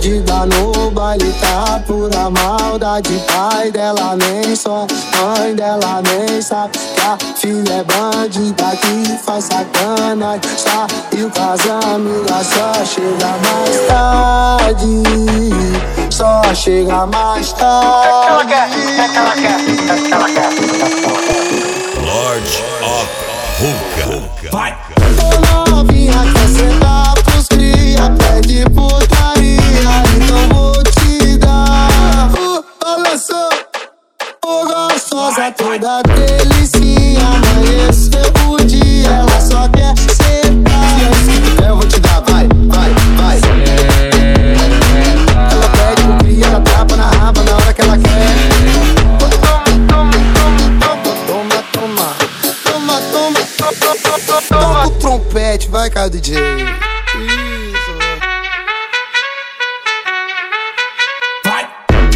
Perdida no baile, tá pura maldade. Pai dela nem só, mãe dela nem sabe que a filha é bandida que faz sacanagem. Saiu com as amigas, só chega mais tarde. Só chega mais tarde. O que ela quer? Lord of Hookah. Vai! Ô novinha, quer sentar pros cria, pede putaria, então vou te dar. Balançou, ô gostosa, toda delicinha. Amanheceu o dia, ela só quer sentar. Eu vou te dar, vai. Ela pede pro cria, ela tapa na raba na hora que ela quer. Toma o trompete, vai, cara, DJ. Isso. Vai!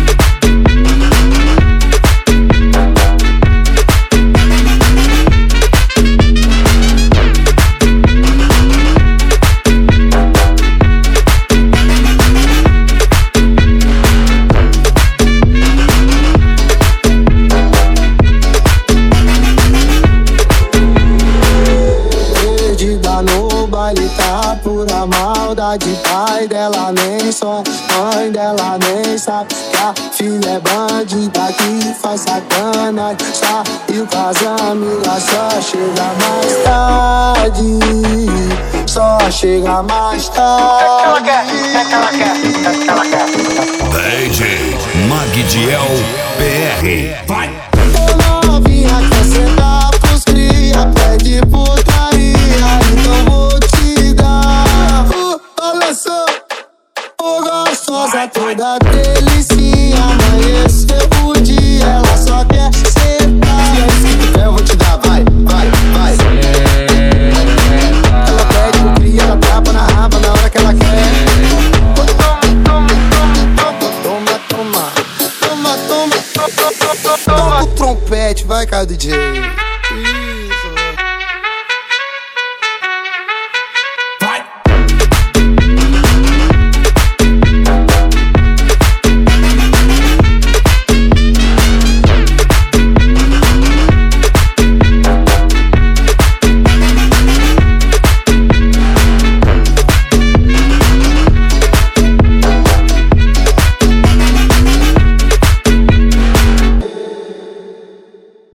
No baile, tá pura maldade. Pai dela nem só, mãe dela nem sabe que a filha é bandida que faz sacanagem. Saiu com as amigas, só chega mais tarde. Só chega mais tarde. O que ela quer? DJ Magdiel PR. Vai! Ô novinha, quer sentar pros cria, pede putaria, então vou te dar. Balançou, ô gostosa, toda delicinha. Amanheceu o dia, ela só quer sentar. Eu vou te dar, vai. Ela pede pro cria, ela tapa na raba na hora que ela quer. Toma o trompete, vai, cara, DJ.